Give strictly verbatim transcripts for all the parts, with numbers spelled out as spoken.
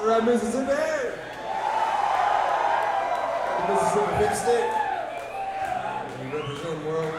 right, Mississippi. Mississippi Big Stick. You represent the world.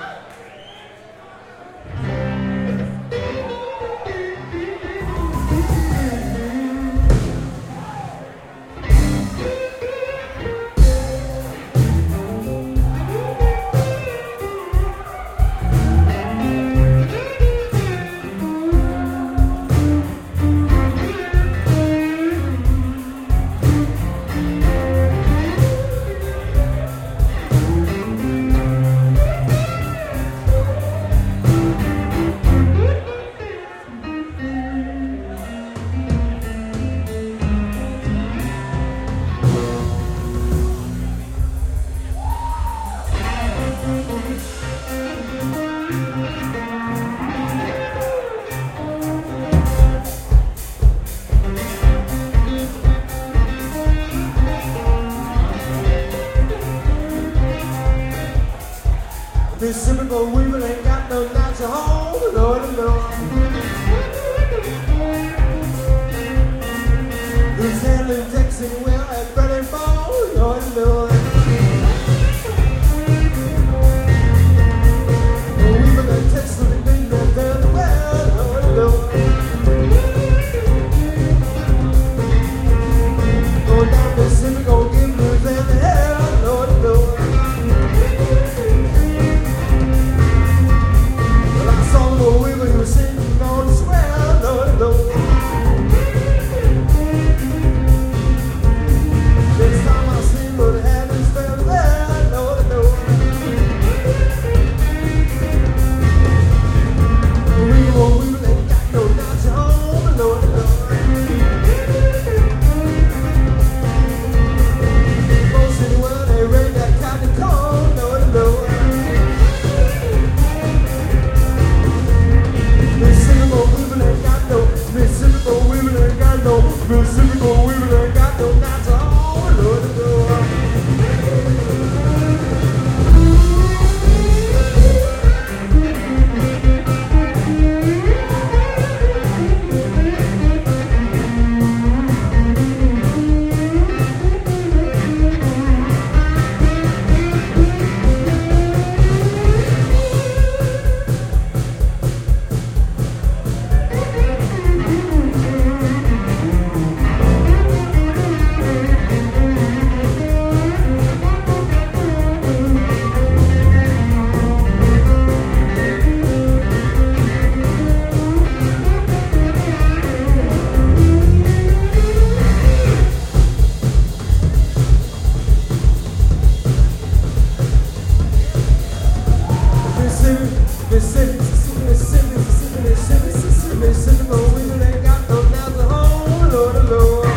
Mississippi, but we ain't got no natural home, Lord, Lord. Louisiana, Texas, well, at Burning Fall, Lord, Lord. We were in Texas, and they got very well, Lord, Lord. Go down Mississippi, go give Louisiana hell, Lord, Lord. We were sitting on the square, Lord, Lord. This time I sing, Lord, heaven's fell there, Lord, Lord. We won't, we ain't got no natural home, Lord, Lord. Most in the world, they rain that kind of corn, Lord, Lord. Mississippi, women ain't got no, Mississippi, women ain't got no, Mississippi, women ain't got no natural home, Lord, Lord. Mississippi, Mississippi, Mississippi, Mississippi, Mississippi, Mississippi, Mississippi,